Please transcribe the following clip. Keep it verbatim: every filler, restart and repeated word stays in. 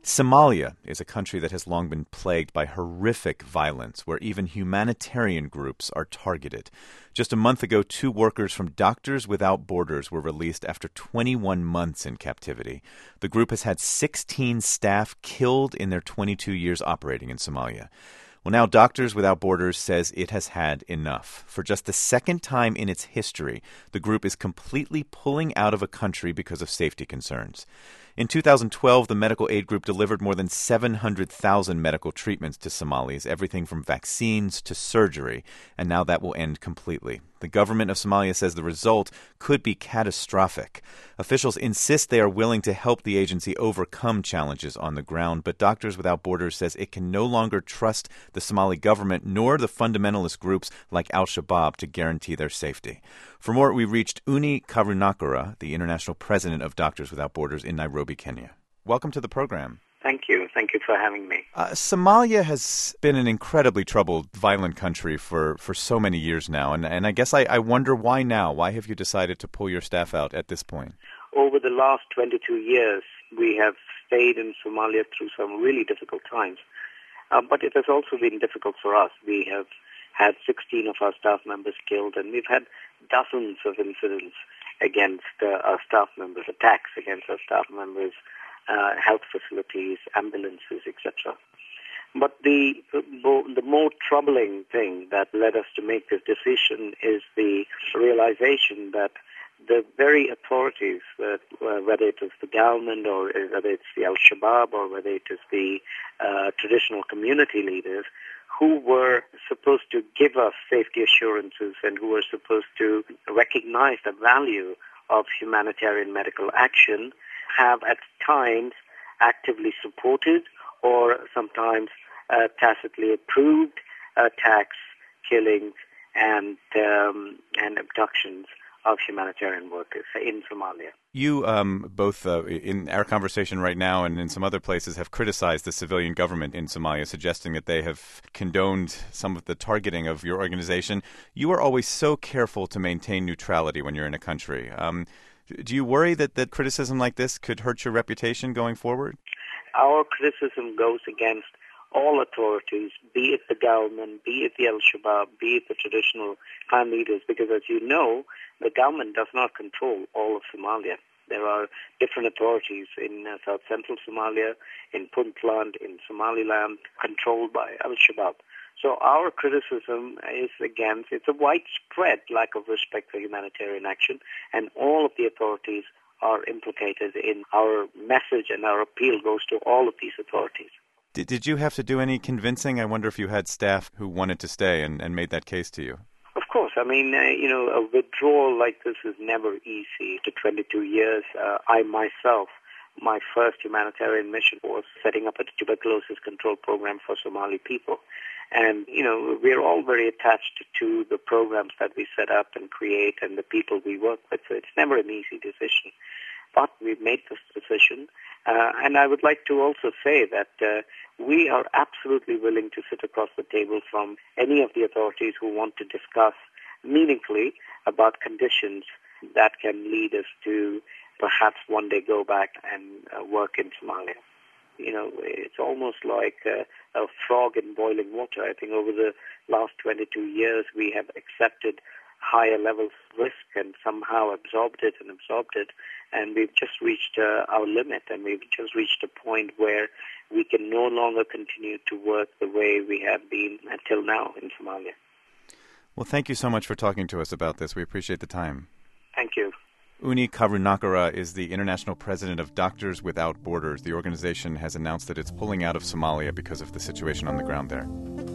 Somalia is a country that has long been plagued by horrific violence, where even humanitarian groups are targeted. Just a month ago, two workers from Doctors Without Borders were released after twenty-one months in captivity. The group has had sixteen staff killed in their twenty-two years operating in Somalia. Well, now Doctors Without Borders says it has had enough. For just the second time in its history, the group is completely pulling out of a country because of safety concerns. In two thousand twelve, the medical aid group delivered more than seven hundred thousand medical treatments to Somalis, everything from vaccines to surgery, and now that will end completely. The government of Somalia says the result could be catastrophic. Officials insist they are willing to help the agency overcome challenges on the ground, but Doctors Without Borders says it can no longer trust the Somali government nor the fundamentalist groups like Al-Shabaab to guarantee their safety. For more, we reached Uni Karunakara, the international president of Doctors Without Borders in Nairobi, Kenya. Welcome to the program. Thank you. Thank you for having me. Uh, Somalia has been an incredibly troubled, violent country for, for so many years now, and, and I guess I, I wonder why now? Why have you decided to pull your staff out at this point? Over the last twenty-two years, we have stayed in Somalia through some really difficult times, uh, but it has also been difficult for us. We have had sixteen of our staff members killed, and we've had dozens of incidents against uh, our staff members, attacks against our staff members, Uh, health facilities, ambulances, et cetera. But the the more troubling thing that led us to make this decision is the realization that the very authorities, uh, whether it is the government or whether it's the Al-Shabaab or whether it is the uh, traditional community leaders, who were supposed to give us safety assurances and who were supposed to recognize the value of humanitarian medical action, have at times actively supported or sometimes uh, tacitly approved attacks, killings, and um, and abductions of humanitarian workers in Somalia. You um, both, uh, in our conversation right now and in some other places, have criticized the civilian government in Somalia, suggesting that they have condoned some of the targeting of your organization. You are always so careful to maintain neutrality when you're in a country. Um, Do you worry that, that criticism like this could hurt your reputation going forward? Our criticism goes against all authorities, be it the government, be it the Al-Shabaab, be it the traditional clan leaders, because as you know, the government does not control all of Somalia. There are different authorities in uh, South Central Somalia, in Puntland, in Somaliland, controlled by Al-Shabaab. So our criticism is against, it's a widespread lack of respect for humanitarian action, and all of the authorities are implicated in our message, and our appeal goes to all of these authorities. Did, did you have to do any convincing? I wonder if you had staff who wanted to stay and, and made that case to you. Of course. I mean, uh, you know, a withdrawal like this is never easy. To twenty-two years, uh, I myself, my first humanitarian mission was setting up a tuberculosis control program for Somali people. And, you know, we're all very attached to the programs that we set up and create and the people we work with. So it's never an easy decision. But we've made this decision. Uh, and I would like to also say that uh, we are absolutely willing to sit across the table from any of the authorities who want to discuss meaningfully about conditions that can lead us to perhaps one day go back and uh, work in Somalia. You know, it's almost like a, a frog in boiling water. I think over the last twenty-two years, we have accepted higher levels of risk and somehow absorbed it and absorbed it. And we've just reached uh, our limit, and we've just reached a point where we can no longer continue to work the way we have been until now in Somalia. Well, thank you so much for talking to us about this. We appreciate the time. Thank you. Uni Karunakara is the international president of Doctors Without Borders. The organization has announced that it's pulling out of Somalia because of the situation on the ground there.